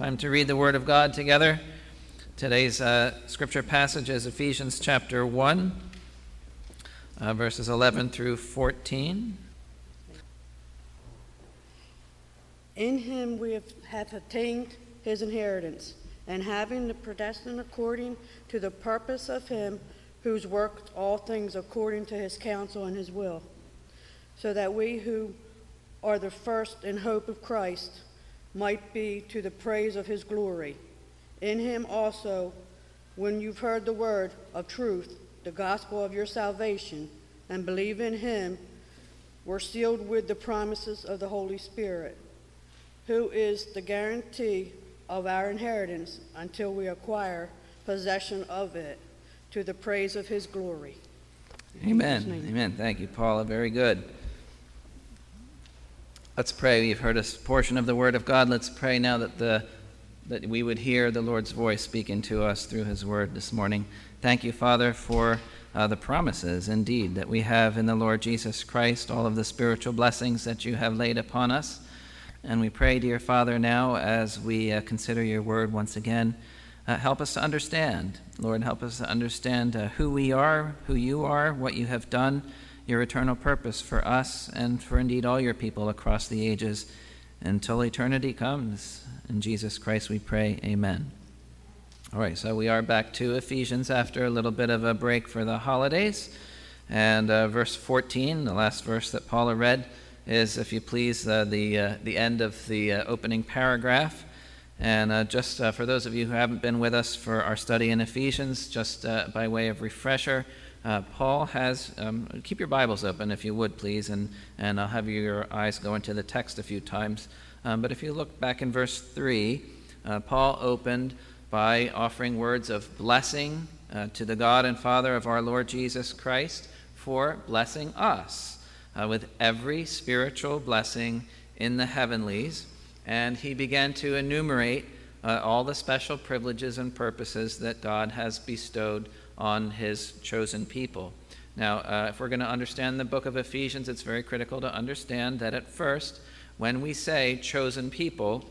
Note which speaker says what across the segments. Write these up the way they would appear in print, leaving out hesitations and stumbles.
Speaker 1: Time to read the Word of God together. Today's scripture passage is Ephesians chapter 1, verses 11 through 14.
Speaker 2: In him we have attained his inheritance, and having the predestined according to the purpose of him who's worked all things according to his counsel and his will, so that we who are the first in hope of Christ might be to the praise of his glory. In him also, when you've heard the word of truth, the gospel of your salvation, and believe in him, were sealed with the promises of the Holy Spirit, who is the guarantee of our inheritance until we acquire possession of it, to the praise of his glory.
Speaker 1: Amen. Amen. Thank you, Paula. Very good. Let's pray. You've heard a portion of the Word of God. Let's pray now that we would hear the Lord's voice speaking to us through his Word this morning. Thank you, Father, for the promises, indeed, that we have in the Lord Jesus Christ, all of the spiritual blessings that you have laid upon us. And we pray, dear Father, now as we consider your Word once again, help us to understand. Lord, help us to understand who we are, who you are, what you have done, your eternal purpose for us and for indeed all your people across the ages until eternity comes. In Jesus Christ we pray, amen. All right, so we are back to Ephesians after a little bit of a break for the holidays. And verse 14, the last verse that Paula read, is, if you please, the end of the opening paragraph. And just for those of you who haven't been with us for our study in Ephesians, just by way of refresher, Paul has, keep your Bibles open if you would, please, and I'll have your eyes go into the text a few times. But if you look back in verse 3, Paul opened by offering words of blessing to the God and Father of our Lord Jesus Christ for blessing us with every spiritual blessing in the heavenlies. And he began to enumerate all the special privileges and purposes that God has bestowed on his chosen people. Now, if we're going to understand the book of Ephesians, it's very critical to understand that at first, when we say chosen people,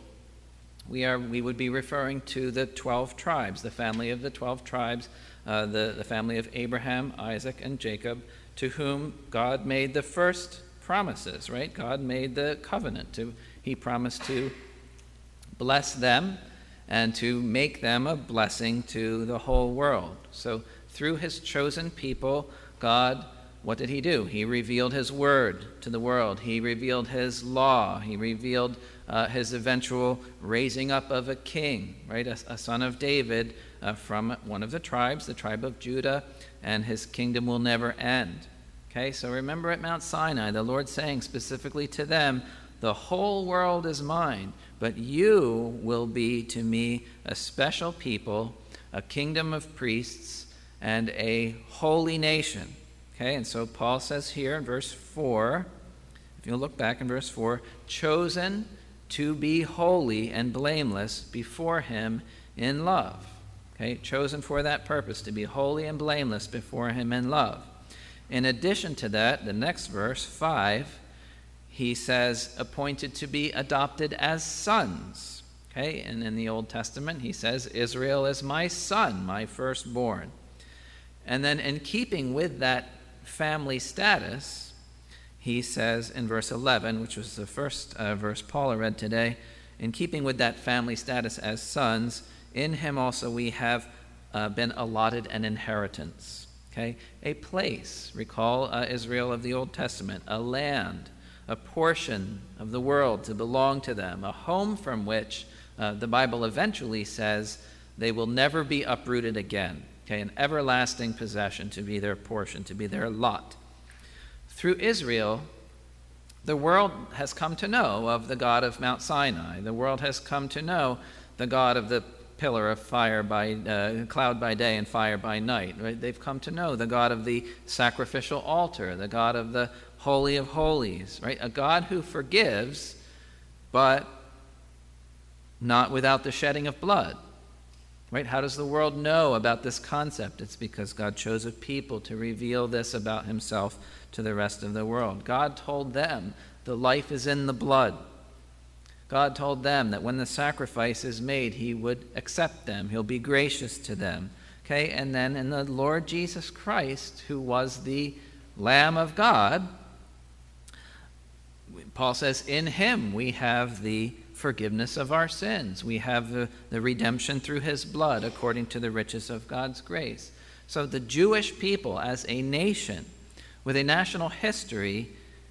Speaker 1: we would be referring to the 12 tribes, the family of the 12 tribes, the family of Abraham, Isaac, and Jacob, to whom God made the first promises, right? God made the covenant. He promised to bless them and to make them a blessing to the whole world. So through his chosen people, God, what did he do? He revealed his word to the world. He revealed his law. He revealed his eventual raising up of a king, right? A son of David from one of the tribes, the tribe of Judah, and his kingdom will never end. Okay, so remember at Mount Sinai, the Lord saying specifically to them, the whole world is mine, but you will be to me a special people, a kingdom of priests, and a holy nation. Okay, and so Paul says here in verse 4, if you look back in verse 4, chosen to be holy and blameless before him in love. Okay, chosen for that purpose, to be holy and blameless before him in love. In addition to that, the next verse, 5, he says, appointed to be adopted as sons. Okay, and in the Old Testament, he says, Israel is my son, my firstborn. And then in keeping with that family status, he says in verse 11, which was the first verse Paula read today, in keeping with that family status as sons, in him also we have been allotted an inheritance. Okay, a place, recall Israel of the Old Testament, a land, a portion of the world to belong to them, a home from which the Bible eventually says they will never be uprooted again. Okay, an everlasting possession to be their portion, to be their lot. Through Israel, the world has come to know of the God of Mount Sinai. The world has come to know the God of the pillar of fire by cloud by day and fire by night. Right? They've come to know the God of the sacrificial altar, the God of the Holy of Holies, right? A God who forgives, but not without the shedding of blood. Right? How does the world know about this concept? It's because God chose a people to reveal this about himself to the rest of the world. God told them the life is in the blood. God told them that when the sacrifice is made, he would accept them. He'll be gracious to them. Okay, and then in the Lord Jesus Christ, who was the Lamb of God, Paul says, in him we have the forgiveness of our sins. We have the redemption through his blood according to the riches of God's grace. So the Jewish people as a nation with a national history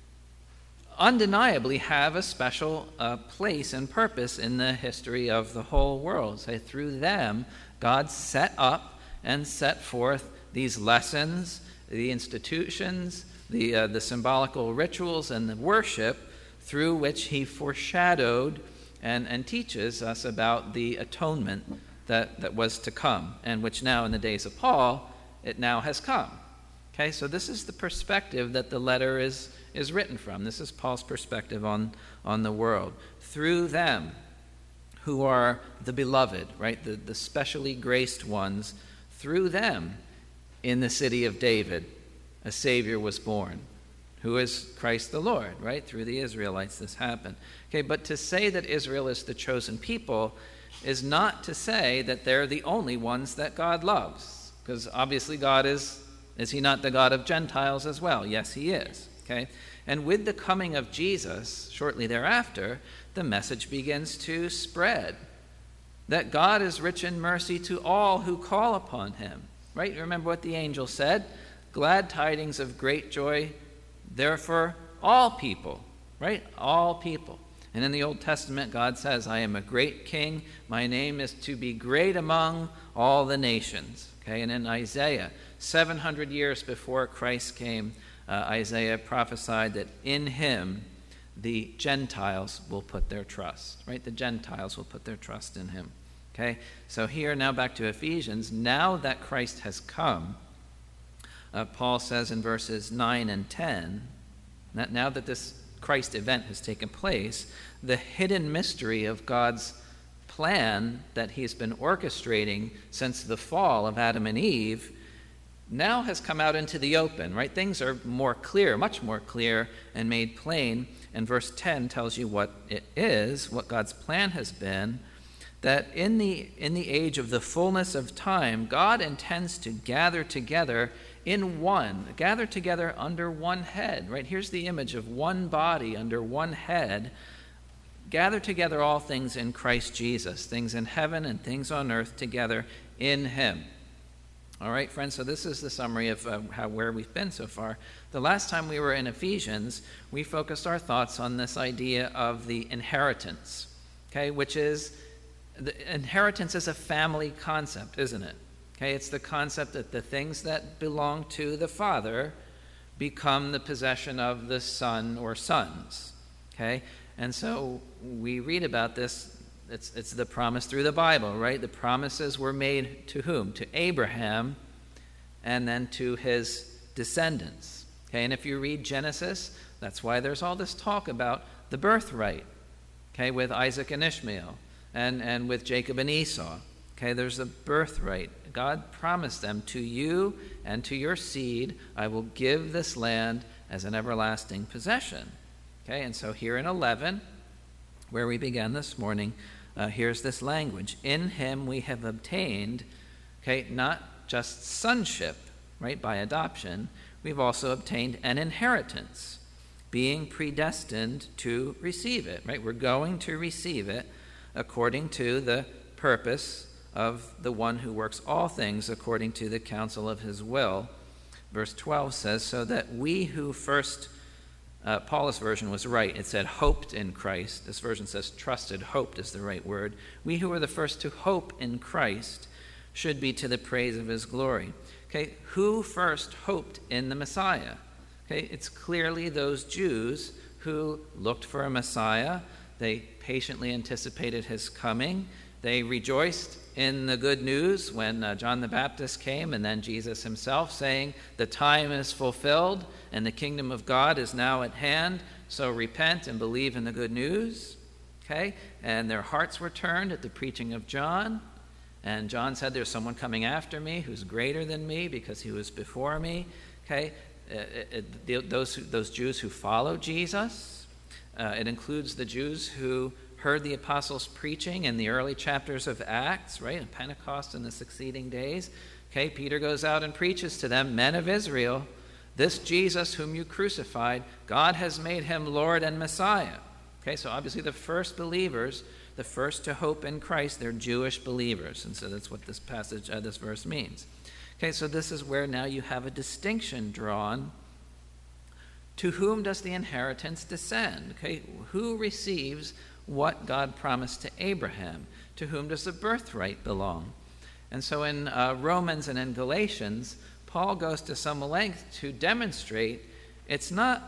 Speaker 1: undeniably have a special place and purpose in the history of the whole world. So through them, God set up and set forth these lessons, the institutions, the symbolical rituals, and the worship through which he foreshadowed and teaches us about the atonement that was to come, and which now in the days of Paul, it now has come. Okay, so this is the perspective that the letter is written from. This is Paul's perspective on the world. Through them, who are the beloved, right, the specially graced ones, through them in the city of David, a Savior was born, who is Christ the Lord, right? Through the Israelites this happened. Okay, but to say that Israel is the chosen people is not to say that they're the only ones that God loves, because obviously God is he not the God of Gentiles as well? Yes, he is. Okay, and with the coming of Jesus, shortly thereafter, the message begins to spread that God is rich in mercy to all who call upon him. Right? Remember what the angel said? Glad tidings of great joy, therefore all people. Right? All people. And in the Old Testament, God says, I am a great king. My name is to be great among all the nations. Okay? And in Isaiah, 700 years before Christ came, Isaiah prophesied that in him the Gentiles will put their trust. Right? The Gentiles will put their trust in him. Okay? So here, now back to Ephesians. Now that Christ has come, Paul says in verses 9 and 10, that now that this Christ event has taken place, the hidden mystery of God's plan that he's been orchestrating since the fall of Adam and Eve now has come out into the open, right? Things are more clear, much more clear and made plain. And verse 10 tells you what it is, what God's plan has been, that in the age of the fullness of time, God intends to gather together under one head, right? Here's the image of one body under one head. Gather together all things in Christ Jesus, things in heaven and things on earth together in him. All right, friends, so this is the summary of where we've been so far. The last time we were in Ephesians, we focused our thoughts on this idea of the inheritance, okay, which is, the inheritance is a family concept, isn't it? Okay, it's the concept that the things that belong to the father become the possession of the son or sons. Okay, and so we read about this. It's the promise through the Bible, right? The promises were made to whom? To Abraham, and then to his descendants. Okay, and if you read Genesis, that's why there's all this talk about the birthright. Okay, with Isaac and Ishmael, and with Jacob and Esau. Okay, there's a birthright. God promised them, to you and to your seed, I will give this land as an everlasting possession. Okay, and so here in 11, where we began this morning, here's this language. In him we have obtained, okay, not just sonship, right, by adoption, we've also obtained an inheritance, being predestined to receive it, right? We're going to receive it according to the purpose of the one who works all things according to the counsel of his will. Verse 12 says, so that we who first, Paul's version was right. It said hoped in Christ. This version says trusted. Hoped is the right word. We who were the first to hope in Christ should be to the praise of his glory. Okay, who first hoped in the Messiah? Okay, it's clearly those Jews who looked for a Messiah. They patiently anticipated his coming. They rejoiced in the good news when John the Baptist came, and then Jesus himself saying, the time is fulfilled and the kingdom of God is now at hand, so repent and believe in the good news. Okay, and their hearts were turned at the preaching of John, and John said, there's someone coming after me who's greater than me because he was before me. Okay, those Jews who followed Jesus, It includes the Jews who heard the apostles preaching in the early chapters of Acts, right, and Pentecost in the succeeding days. Okay, Peter goes out and preaches to them, men of Israel, this Jesus whom you crucified, God has made him Lord and Messiah. Okay, so obviously the first believers, the first to hope in Christ, they're Jewish believers. And so that's what this passage, this verse means. Okay, so this is where now you have a distinction drawn. To whom does the inheritance descend? Okay, who receives what God promised to Abraham? To whom does the birthright belong? And so in Romans and in Galatians, Paul goes to some length to demonstrate it's not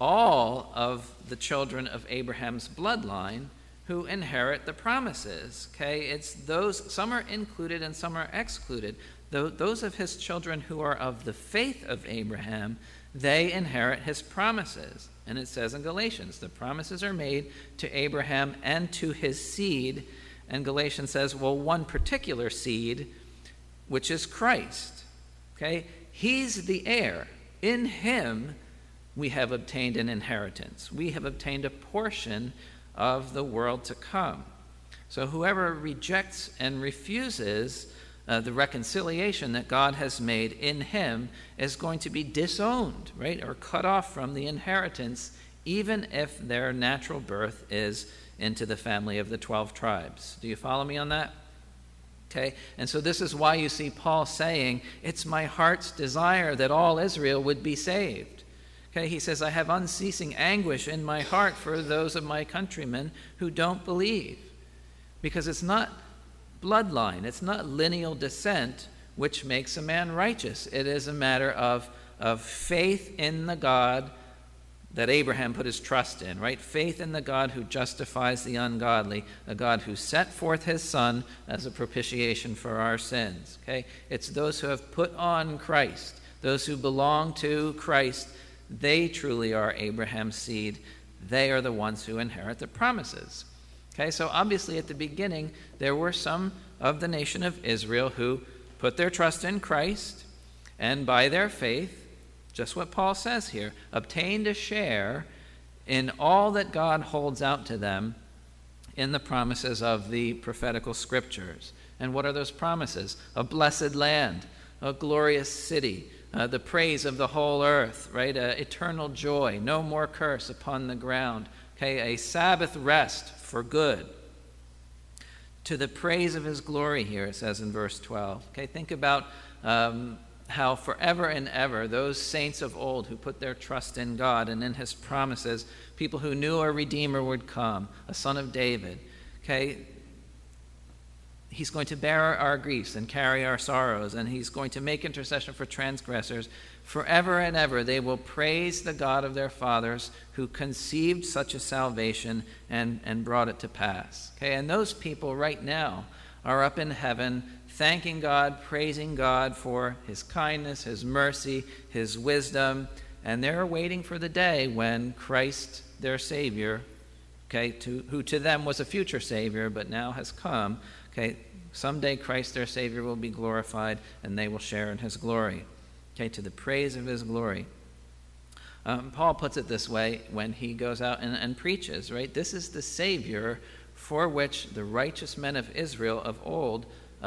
Speaker 1: all of the children of Abraham's bloodline who inherit the promises. Okay, it's those, some are included and some are excluded. Those of his children who are of the faith of Abraham, they inherit his promises. And it says in Galatians, the promises are made to Abraham and to his seed. And Galatians says, well, one particular seed, which is Christ. Okay, he's the heir. In him we have obtained an inheritance. We have obtained a portion of the world to come. So whoever rejects and refuses the reconciliation that God has made in him is going to be disowned, right, or cut off from the inheritance, even if their natural birth is into the family of the 12 tribes. Do you follow me on that? Okay, and so this is why you see Paul saying, it's my heart's desire that all Israel would be saved. Okay, he says, I have unceasing anguish in my heart for those of my countrymen who don't believe. Because it's not bloodline, it's not lineal descent which makes a man righteous. It is a matter of faith in the God that Abraham put his trust in, right? Faith in the God who justifies the ungodly, a God who set forth his Son as a propitiation for our sins, okay? It's those who have put on Christ, those who belong to Christ. They truly are Abraham's seed. They are the ones who inherit the promises. Okay, so obviously at the beginning, there were some of the nation of Israel who put their trust in Christ, and by their faith, just what Paul says here, obtained a share in all that God holds out to them in the promises of the prophetical scriptures. And what are those promises? A blessed land, a glorious city, the praise of the whole earth, right? Eternal joy, no more curse upon the ground. Okay, a Sabbath rest for good. To the praise of his glory here, it says in verse 12. Okay, think about how forever and ever those saints of old who put their trust in God and in his promises, people who knew a Redeemer would come, a son of David, okay, he's going to bear our griefs and carry our sorrows, and he's going to make intercession for transgressors. Forever and ever they will praise the God of their fathers who conceived such a salvation and brought it to pass. Okay, and those people right now are up in heaven thanking God, praising God for his kindness, his mercy, his wisdom, and they're waiting for the day when Christ, their Savior, okay, who to them was a future Savior, but now has come, okay, someday Christ, their Savior, will be glorified, and they will share in his glory, okay, to the praise of his glory. Paul puts it this way when he goes out and preaches, right? This is the Savior for which the righteous men of Israel of old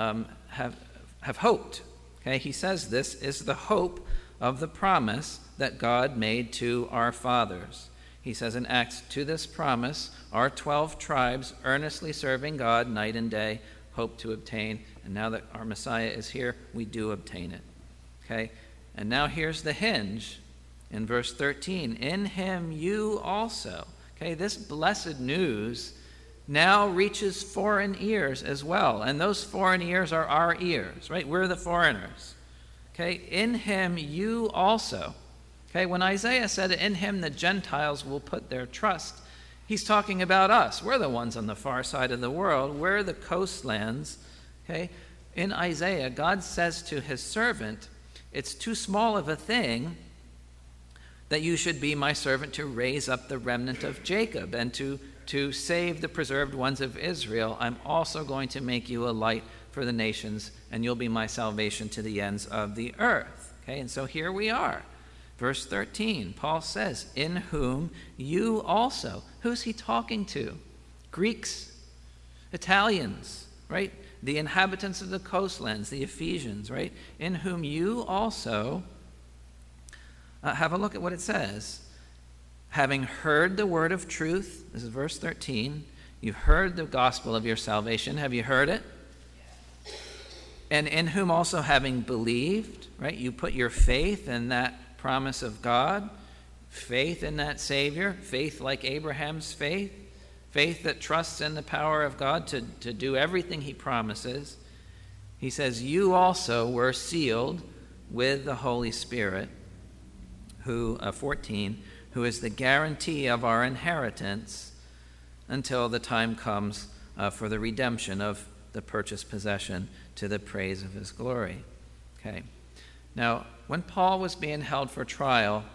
Speaker 1: have hoped. Okay, he says this is the hope of the promise that God made to our fathers. He says in Acts, to this promise, our 12 tribes, earnestly serving God night and day, hope to obtain. And now that our Messiah is here, we do obtain it. Okay, and now here's the hinge in verse 13. In him you also. Okay, this blessed news now reaches foreign ears as well. And those foreign ears are our ears, right? We're the foreigners. Okay, in him you also. Okay, when Isaiah said in him the Gentiles will put their trust, he's talking about us. We're the ones on the far side of the world. We're the coastlands. Okay, in Isaiah, God says to his servant, it's too small of a thing that you should be my servant to raise up the remnant of Jacob and to save the preserved ones of Israel. I'm also going to make you a light for the nations, and you'll be my salvation to the ends of the earth. Okay, and so here we are. Verse 13, Paul says, in whom you also. Who's he talking to? Greeks, Italians, right? The inhabitants of the coastlands, the Ephesians, right? In whom you also, have a look at what it says. Having heard the word of truth, this is verse 13, you've heard the gospel of your salvation. Have you heard it? And in whom also having believed, right? You put your faith in that promise of God, faith in that Savior, faith like Abraham's faith, faith that trusts in the power of God to do everything he promises. He says, you also were sealed with the Holy Spirit, who, 14, who is the guarantee of our inheritance until the time comes for the redemption of the purchased possession to the praise of his glory. Okay. Now, when Paul was being held for trial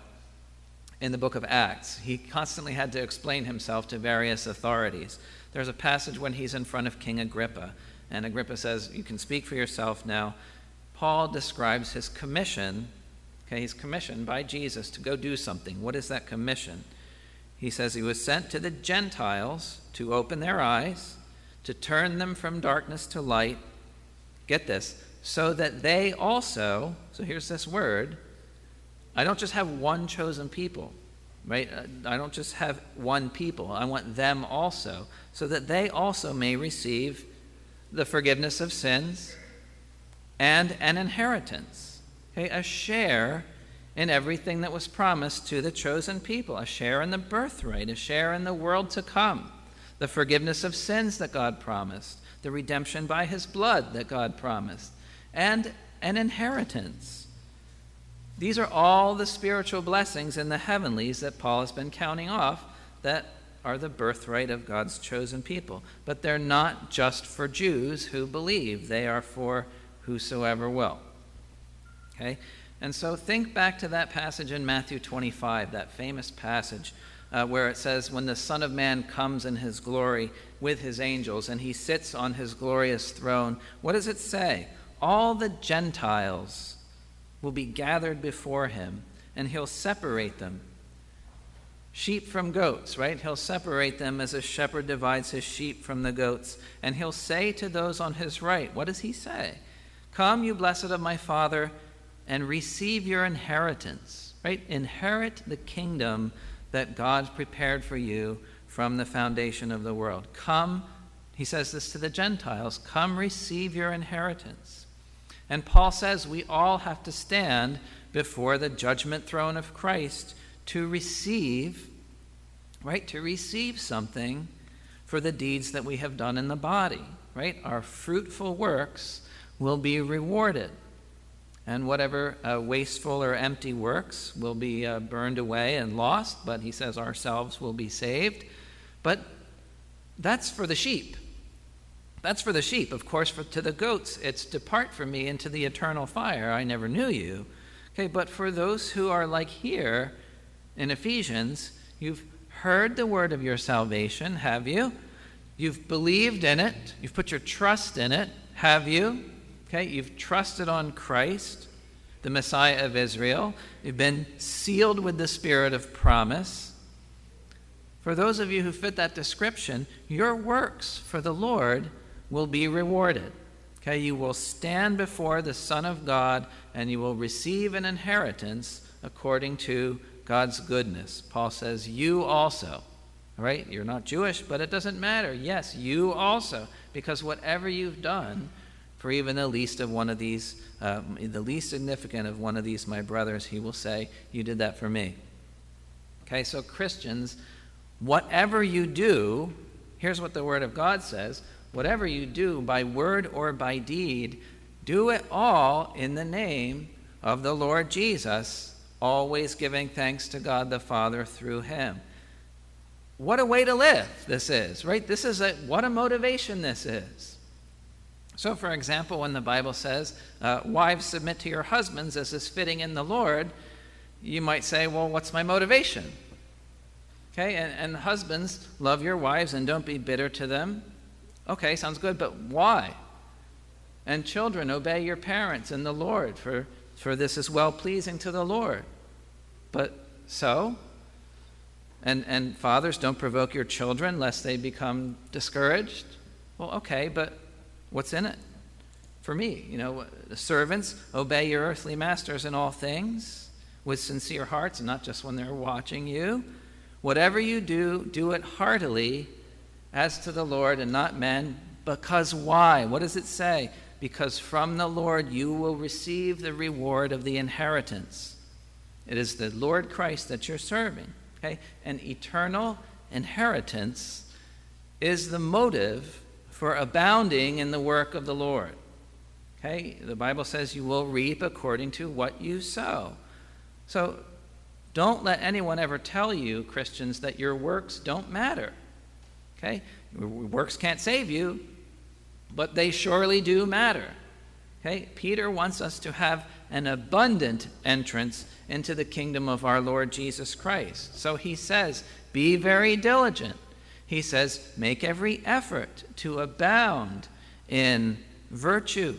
Speaker 1: in the book of Acts, he constantly had to explain himself to various authorities. There's a passage when he's in front of King Agrippa, and Agrippa says, you can speak for yourself now. Paul describes his commission. Okay, he's commissioned by Jesus to go do something. What is that commission? He says he was sent to the Gentiles to open their eyes, to turn them from darkness to light. Get this, so that they also, so here's this word, I don't just have one chosen people, right? I don't just have one people. I want them also, so that they also may receive the forgiveness of sins and an inheritance, okay? A share in everything that was promised to the chosen people, a share in the birthright, a share in the world to come, the forgiveness of sins that God promised, the redemption by his blood that God promised, and an inheritance. These are all the spiritual blessings in the heavenlies that Paul has been counting off that are the birthright of God's chosen people. But they're not just for Jews who believe. They are for whosoever will. Okay? And so think back to that passage in Matthew 25, that famous passage where it says, when the Son of Man comes in his glory with his angels and he sits on his glorious throne, what does it say? All the Gentiles will be gathered before him, and he'll separate them. Sheep from goats, right? He'll separate them as a shepherd divides his sheep from the goats. And he'll say to those on his right, what does he say? Come, you blessed of my Father, and receive your inheritance, right? Inherit the kingdom that God's prepared for you from the foundation of the world. Come, he says this to the Gentiles, come receive your inheritance. And Paul says we all have to stand before the judgment throne of Christ to receive, right? To receive something for the deeds that we have done in the body, right? Our fruitful works will be rewarded. And whatever wasteful or empty works will be burned away and lost, but he says ourselves will be saved. But that's for the sheep. That's for the sheep. Of course, to the goats, it's depart from me into the eternal fire. I never knew you. Okay, but for those who are like here in Ephesians, you've heard the word of your salvation, have you? You've believed in it. You've put your trust in it, have you? Okay, you've trusted on Christ, the Messiah of Israel. You've been sealed with the Spirit of promise. For those of you who fit that description, your works for the Lord will be rewarded. Okay, you will stand before the Son of God and you will receive an inheritance according to God's goodness. Paul says, you also. All right, you're not Jewish, but it doesn't matter. Yes, you also, because whatever you've done for even the least of one of these, the least significant of one of these, my brothers, he will say, you did that for me. Okay, so Christians, whatever you do, here's what the Word of God says, whatever you do by word or by deed, do it all in the name of the Lord Jesus, always giving thanks to God the Father through him. What a way to live this is, right? What a motivation this is. So, for example, when the Bible says, wives, submit to your husbands as is fitting in the Lord, you might say, well, what's my motivation? Okay, and husbands, love your wives and don't be bitter to them. Okay, sounds good, but why? And children, obey your parents in the Lord, for this is well-pleasing to the Lord. But so? And fathers, don't provoke your children lest they become discouraged. Well, okay, but what's in it for me? The servants, obey your earthly masters in all things with sincere hearts, and not just when they're watching you. Whatever you do, do it heartily as to the Lord and not men. Because why? What does it say? Because from the Lord you will receive the reward of the inheritance. It is the Lord Christ that you're serving. Okay? An eternal inheritance is the motive for abounding in the work of the Lord. Okay? The Bible says you will reap according to what you sow. So don't let anyone ever tell you, Christians, that your works don't matter. Okay? Your works can't save you, but they surely do matter. Okay? Peter wants us to have an abundant entrance into the kingdom of our Lord Jesus Christ. So he says, be very diligent. He says, make every effort to abound in virtue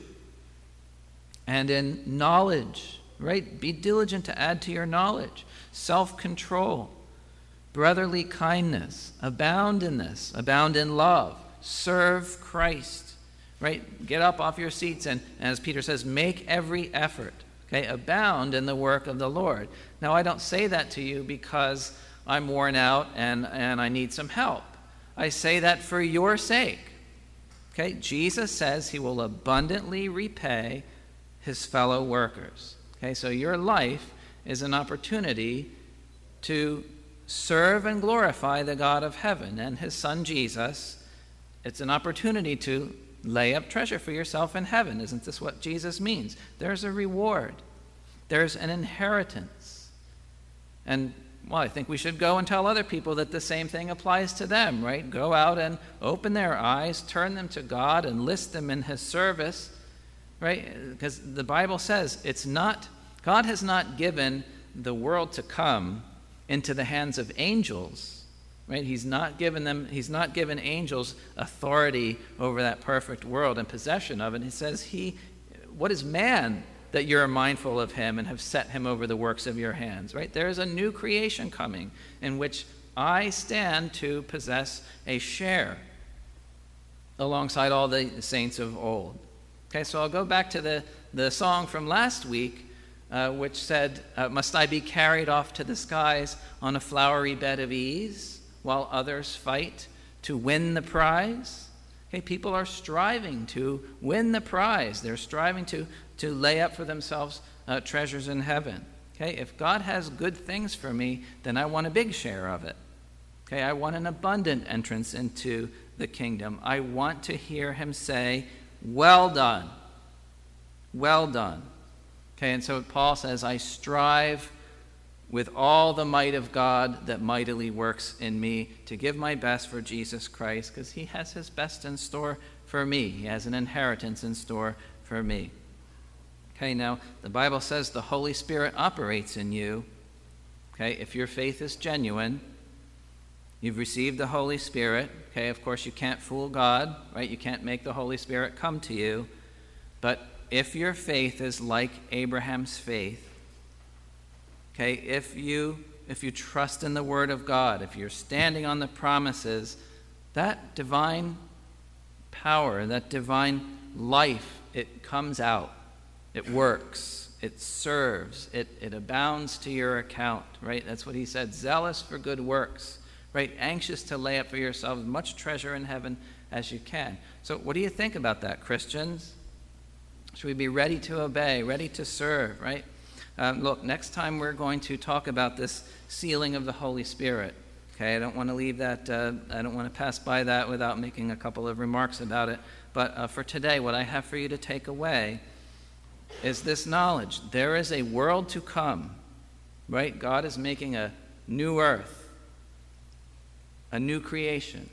Speaker 1: and in knowledge, right? Be diligent to add to your knowledge. Self-control, brotherly kindness, abound in this, abound in love, serve Christ. Right? Get up off your seats and, as Peter says, make every effort. Okay? Abound in the work of the Lord. Now, I don't say that to you because I'm worn out and I need some help. I say that for your sake. Okay? Jesus says he will abundantly repay his fellow workers. Okay? So your life is an opportunity to serve and glorify the God of heaven and his Son Jesus. It's an opportunity to lay up treasure for yourself in heaven. Isn't this what Jesus means? There's a reward. There's an inheritance. And, well, I think we should go and tell other people that the same thing applies to them, right? Go out and open their eyes, turn them to God, and list them in his service, right? Because the Bible says God has not given the world to come into the hands of angels. Right? He's not given angels authority over that perfect world and possession of it. He says, what is man that you're mindful of him and have set him over the works of your hands? Right? There is a new creation coming in which I stand to possess a share alongside all the saints of old. Okay, so I'll go back to the song from last week, which said, must I be carried off to the skies on a flowery bed of ease, while others fight to win the prize? Okay, people are striving to win the prize. They're striving to lay up for themselves treasures in heaven. Okay, if God has good things for me, then I want a big share of it. Okay, I want an abundant entrance into the kingdom. I want to hear him say, well done, well done. Okay, and so Paul says, I strive with all the might of God that mightily works in me to give my best for Jesus Christ, because he has his best in store for me. He has an inheritance in store for me. Okay, now, the Bible says the Holy Spirit operates in you. Okay, if your faith is genuine, you've received the Holy Spirit. Okay, of course, you can't fool God, right? You can't make the Holy Spirit come to you. But if your faith is like Abraham's faith, okay, if you trust in the Word of God, if you're standing on the promises, that divine power, that divine life, it comes out. It works. It serves. It abounds to your account, right? That's what he said. Zealous for good works, right? Anxious to lay up for yourselves much treasure in heaven as you can. So what do you think about that, Christians? Should we be ready to obey, ready to serve, right? Look, next time we're going to talk about this sealing of the Holy Spirit. Okay, I don't want to leave that, I don't want to pass by that without making a couple of remarks about it. But for today, what I have for you to take away is this knowledge. There is a world to come, right? God is making a new earth, a new creation.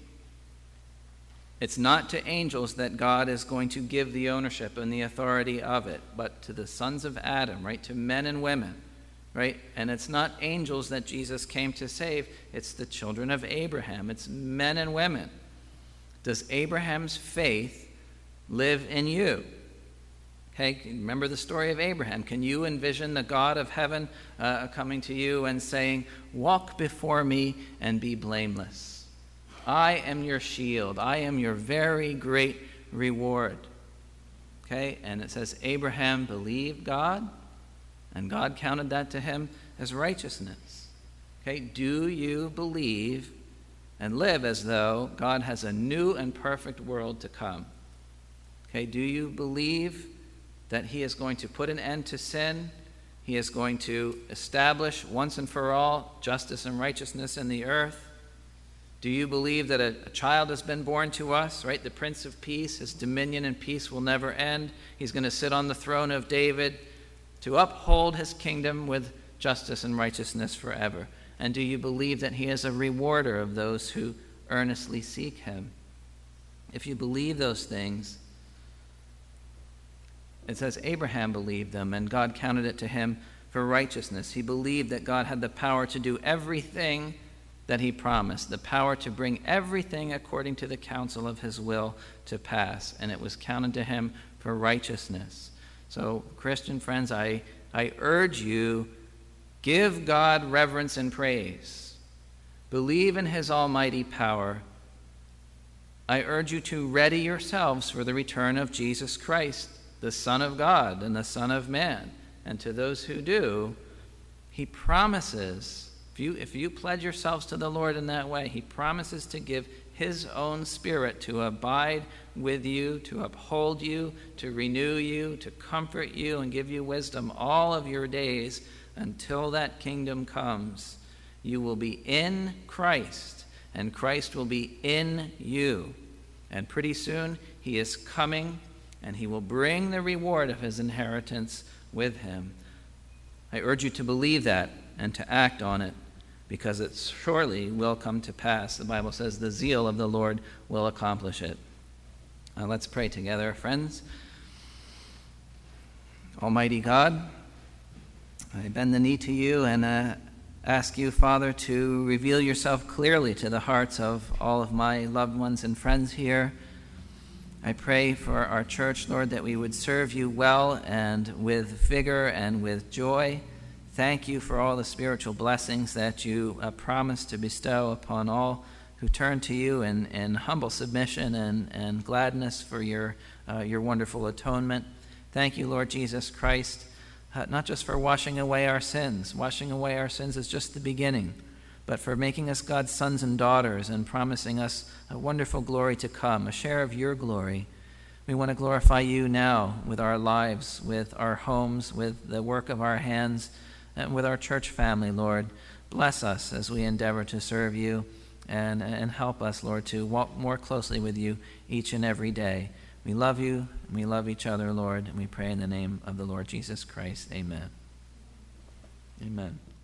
Speaker 1: It's not to angels that God is going to give the ownership and the authority of it, but to the sons of Adam, right? To men and women, right? And it's not angels that Jesus came to save. It's the children of Abraham. It's men and women. Does Abraham's faith live in you? Okay, remember the story of Abraham. Can you envision the God of heaven coming to you and saying, "Walk before me and be blameless. I am your shield. I am your very great reward." Okay, and it says Abraham believed God, and God counted that to him as righteousness. Okay, do you believe and live as though God has a new and perfect world to come? Okay, do you believe that he is going to put an end to sin? He is going to establish once and for all justice and righteousness in the earth? Do you believe that a child has been born to us, right? The Prince of Peace, his dominion and peace will never end. He's going to sit on the throne of David to uphold his kingdom with justice and righteousness forever. And do you believe that he is a rewarder of those who earnestly seek him? If you believe those things, it says Abraham believed them, and God counted it to him for righteousness. He believed that God had the power to do everything that he promised, the power to bring everything according to the counsel of his will to pass, and it was counted to him for righteousness. So, Christian friends, I urge you, give God reverence and praise. Believe in his almighty power. I urge you to ready yourselves for the return of Jesus Christ, the Son of God and the Son of Man. And to those who do, he promises, if you pledge yourselves to the Lord in that way, he promises to give his own Spirit to abide with you, to uphold you, to renew you, to comfort you, and give you wisdom all of your days until that kingdom comes. You will be in Christ, and Christ will be in you. And pretty soon, he is coming, and he will bring the reward of his inheritance with him. I urge you to believe that and to act on it, because it surely will come to pass. The Bible says the zeal of the Lord will accomplish it. Let's pray together, friends. Almighty God, I bend the knee to you and ask you, Father, to reveal yourself clearly to the hearts of all of my loved ones and friends here. I pray for our church, Lord, that we would serve you well and with vigor and with joy. Thank you for all the spiritual blessings that you promise to bestow upon all who turn to you in humble submission and gladness for your wonderful atonement. Thank you, Lord Jesus Christ, not just for washing away our sins. Washing away our sins is just the beginning, but for making us God's sons and daughters and promising us a wonderful glory to come, a share of your glory. We want to glorify you now with our lives, with our homes, with the work of our hands, and with our church family, Lord. Bless us as we endeavor to serve you, and help us, Lord, to walk more closely with you each and every day. We love you, and we love each other, Lord, and we pray in the name of the Lord Jesus Christ. Amen. Amen.